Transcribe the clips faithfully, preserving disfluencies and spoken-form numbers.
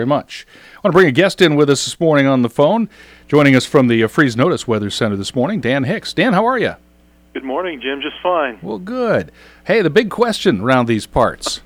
very much. I want to bring a guest in with us this morning on the phone. Joining us from the uh, Freeze Notice Weather Center this morning, Dan Hicks. Dan, how are you? Good morning, Jim. Just fine. Well, good. Hey, the big question around these parts.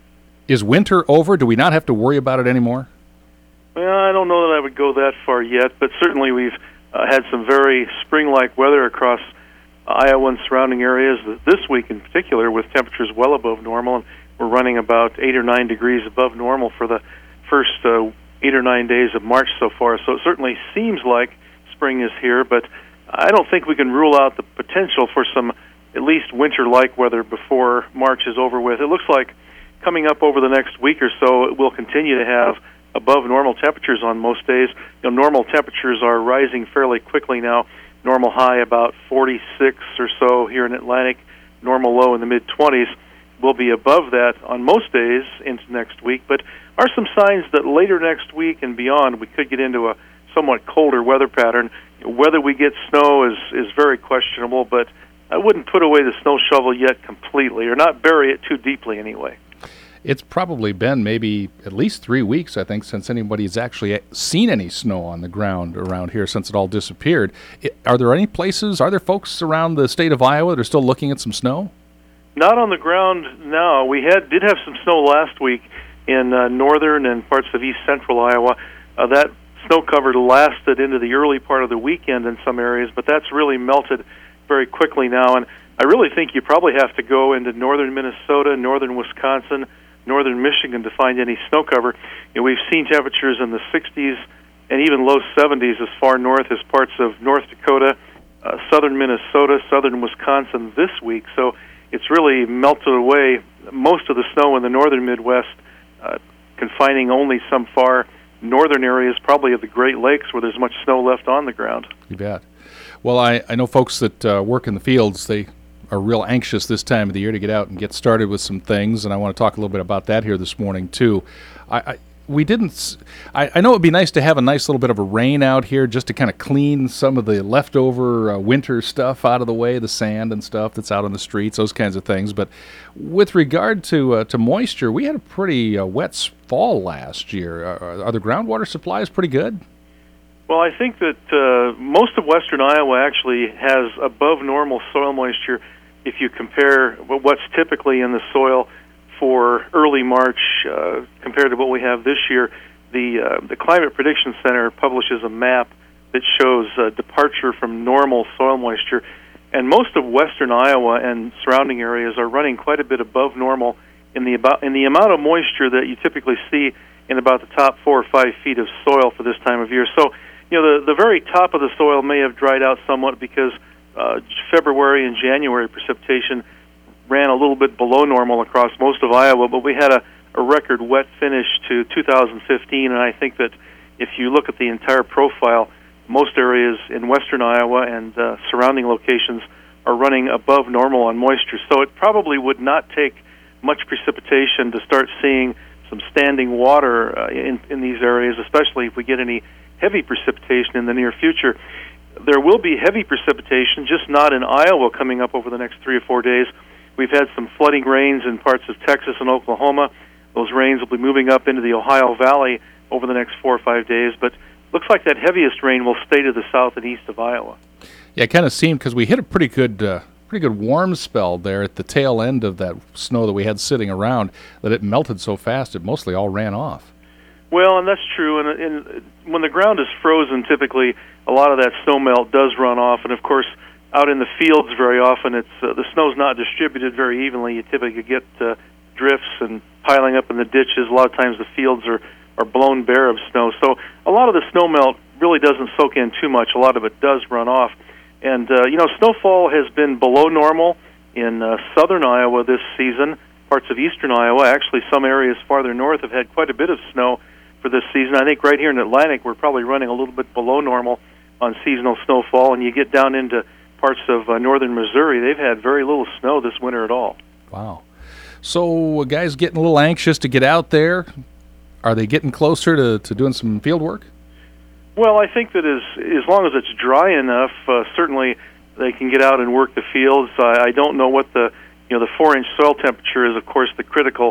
Is winter over? Do we not have to worry about it anymore? Well, I don't know that I would go that far yet, but certainly we've uh, had some very spring-like weather across Iowa and surrounding areas this week in particular, with temperatures well above normal. And we're running about eight or nine degrees above normal for the first uh, eight or nine days of March so far. So it certainly seems like spring is here, but I don't think we can rule out the potential for some at least winter-like weather before March is over with. It looks like coming up over the next week or so, we'll continue to have above normal temperatures on most days. You know, normal temperatures are rising fairly quickly now. Normal high about forty-six or so here in Atlantic. Normal low in the mid-twenties. We'll be above that on most days into next week, but are some signs that later next week and beyond we could get into a somewhat colder weather pattern. Whether we get snow is, is very questionable, but I wouldn't put away the snow shovel yet completely, or not bury it too deeply anyway. It's probably been maybe at least three weeks, I think, since anybody's actually seen any snow on the ground around here since it all disappeared. Are there any places, are there folks around the state of Iowa that are still looking at some snow? Not on the ground now. We had did have some snow last week in uh, northern and parts of east central Iowa. Uh, that snow cover lasted into the early part of the weekend in some areas, but that's really melted very quickly now. And I really think you probably have to go into northern Minnesota, northern Wisconsin, northern Michigan to find any snow cover. You know, we've seen temperatures in the sixties and even low seventies as far north as parts of North Dakota, uh, southern Minnesota, southern Wisconsin this week. So it's really melted away most of the snow in the northern Midwest, uh, confining only some far northern areas, probably of the Great Lakes, where there's much snow left on the ground. You bet. Well, I, I know folks that uh, work in the fields, they are real anxious this time of the year to get out and get started with some things, and I want to talk a little bit about that here this morning, too. I, I we didn't, I, I know it would be nice to have a nice little bit of a rain out here just to kind of clean some of the leftover uh, winter stuff out of the way, the sand and stuff that's out on the streets, those kinds of things. But with regard to uh, to moisture, we had a pretty uh, wet fall last year. Are, are the groundwater supplies pretty good? Well, I think that uh, most of western Iowa actually has above normal soil moisture if you compare what's typically in the soil for early March uh, compared to what we have this year. The uh, the Climate Prediction Center publishes a map that shows uh, departure from normal soil moisture, and most of western Iowa and surrounding areas are running quite a bit above normal in the about in the amount of moisture that you typically see in about the top four or five feet of soil for this time of year. So, you know, the the very top of the soil may have dried out somewhat because uh, February and January precipitation ran a little bit below normal across most of Iowa, but we had a, a record wet finish to two thousand fifteen, and I think that if you look at the entire profile, most areas in western Iowa and uh, surrounding locations are running above normal on moisture. So it probably would not take much precipitation to start seeing some standing water uh, in, in these areas, especially if we get any heavy precipitation in the near future. There will be heavy precipitation, just not in Iowa, coming up over the next three or four days. We've had some flooding rains in parts of Texas and Oklahoma. Those rains will be moving up into the Ohio Valley over the next four or five days, but looks like that heaviest rain will stay to the south and east of Iowa. Yeah, it kind of seemed, because we hit a pretty good uh, pretty good warm spell there at the tail end of that snow that we had sitting around, that it melted so fast it mostly all ran off. Well, and that's true, and, and when the ground is frozen, typically a lot of that snow melt does run off, and of course, out in the fields very often, it's uh, the snow's not distributed very evenly. You typically get uh, drifts and piling up in the ditches. A lot of times the fields are, are blown bare of snow. So a lot of the snow melt really doesn't soak in too much. A lot of it does run off. And, uh, you know, snowfall has been below normal in uh, southern Iowa this season, parts of eastern Iowa. Actually, some areas farther north have had quite a bit of snow for this season. I think right here in Atlantic, we're probably running a little bit below normal on seasonal snowfall. And you get down into parts of uh, northern Missouri, they've had very little snow this winter at all. Wow. So uh, guys getting a little anxious to get out there. Are they getting closer to, to doing some field work? Well, I think that as as long as it's dry enough, uh, certainly they can get out and work the fields. I, I don't know what the you know the four-inch soil temperature is, of course, the critical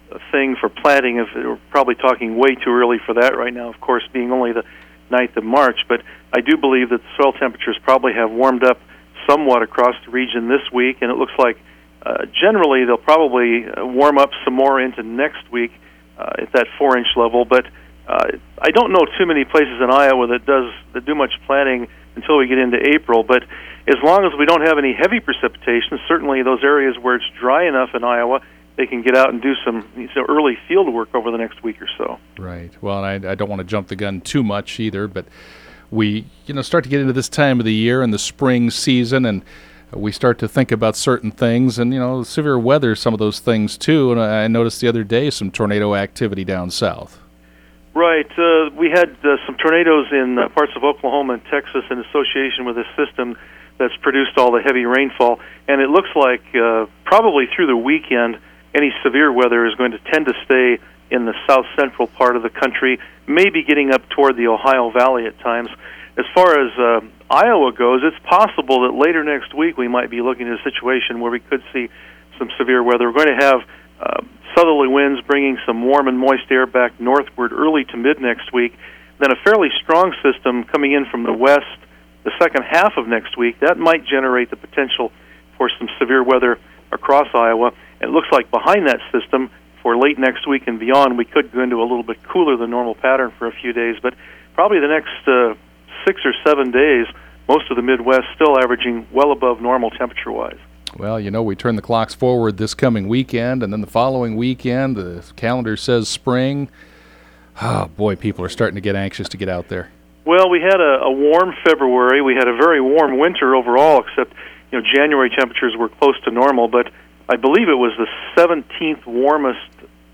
thing for planting. If we're probably talking way too early for that right now, of course, being only the ninth of March. But I do believe that soil temperatures probably have warmed up somewhat across the region this week, and it looks like uh, generally they'll probably uh, warm up some more into next week uh, at that four-inch level. But uh, I don't know too many places in Iowa that does that do much planting until we get into April. But as long as we don't have any heavy precipitation, certainly those areas where it's dry enough in Iowa, they can get out and do some you know, early field work over the next week or so. Right. Well, and I, I don't want to jump the gun too much either, but we you know start to get into this time of the year and the spring season, and we start to think about certain things, and you know severe weather, some of those things too. And I noticed the other day some tornado activity down south. Right. Uh, we had uh, some tornadoes in uh, parts of Oklahoma and Texas in association with a system that's produced all the heavy rainfall. And it looks like uh, probably through the weekend, any severe weather is going to tend to stay in the south-central part of the country, maybe getting up toward the Ohio Valley at times. As far as uh, Iowa goes, it's possible that later next week we might be looking at a situation where we could see some severe weather. We're going to have uh, southerly winds bringing some warm and moist air back northward early to mid next week, then a fairly strong system coming in from the west the second half of next week. That might generate the potential for some severe weather across Iowa. It looks like behind that system, for late next week and beyond, we could go into a little bit cooler than normal pattern for a few days, but probably the next uh, six or seven days, most of the Midwest still averaging well above normal temperature-wise. Well, you know, we turn the clocks forward this coming weekend, and then the following weekend, the calendar says spring. Oh, boy, people are starting to get anxious to get out there. Well, we had a, a warm February. We had a very warm winter overall, except, you know, January temperatures were close to normal, but I believe it was the seventeenth warmest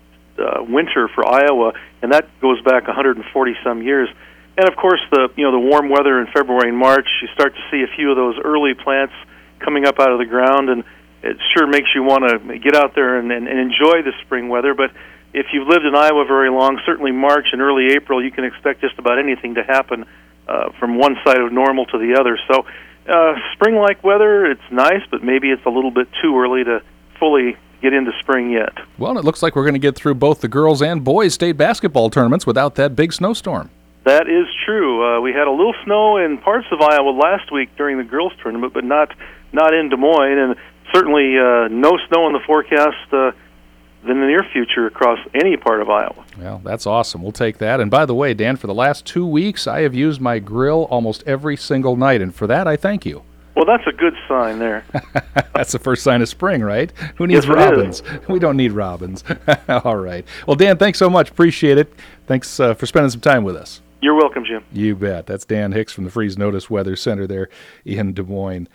uh, winter for Iowa, and that goes back one hundred forty some years. And of course, the you know the warm weather in February and March, you start to see a few of those early plants coming up out of the ground, and it sure makes you want to get out there and, and, and enjoy the spring weather. But if you've lived in Iowa very long, certainly March and early April, you can expect just about anything to happen uh, from one side of normal to the other. So uh, spring-like weather, it's nice, but maybe it's a little bit too early to fully get into spring yet. Well, it looks like we're going to get through both the girls' and boys' state basketball tournaments without that big snowstorm. That is true. Uh, we had a little snow in parts of Iowa last week during the girls' tournament, but not not in Des Moines, and certainly uh, no snow in the forecast uh, in the near future across any part of Iowa. Well, that's awesome. We'll take that. And by the way, Dan, for the last two weeks, I have used my grill almost every single night, and for that, I thank you. Well, that's a good sign there. That's the first sign of spring, right? Who needs yes, robins? We don't need robins. All right. Well, Dan, thanks so much. Appreciate it. Thanks uh, for spending some time with us. You're welcome, Jim. You bet. That's Dan Hicks from the Freeze Notice Weather Center there in Des Moines.